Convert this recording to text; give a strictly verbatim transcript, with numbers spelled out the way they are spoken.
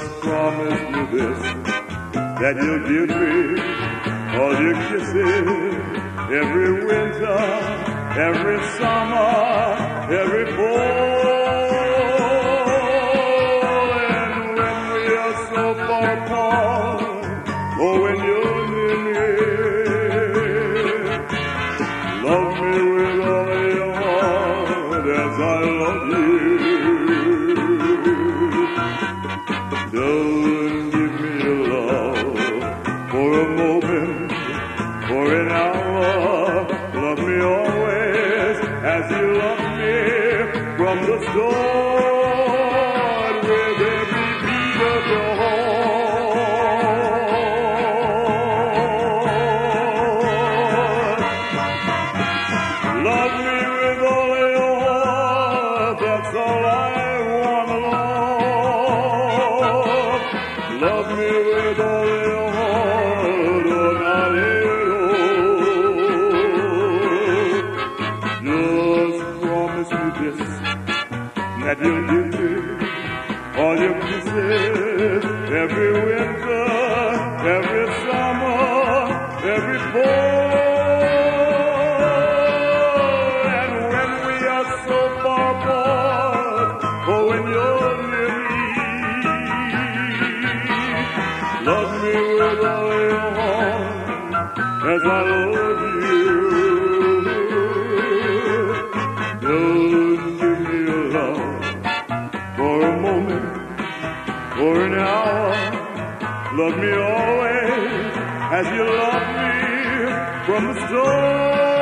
Just promise me this, that you'll give me all your kisses every winter, every summer, every fall. And when we are so far apart, or when you're near me, love me with all your heart as I love you. Don't give me your love for a moment, for an hour. Love me always as you love me from the start, with every beat of your heart. Love me with all your heart, that's all I want to know. Love me with all your heart, oh, not just promise me this, that you'll give me all your kisses every winter, every summer, every fall. And when we are so far apart, or when you're near me, love me with all your heart as I love you. Don't give me your love for a moment, for an hour. Love me always as you love me from the start.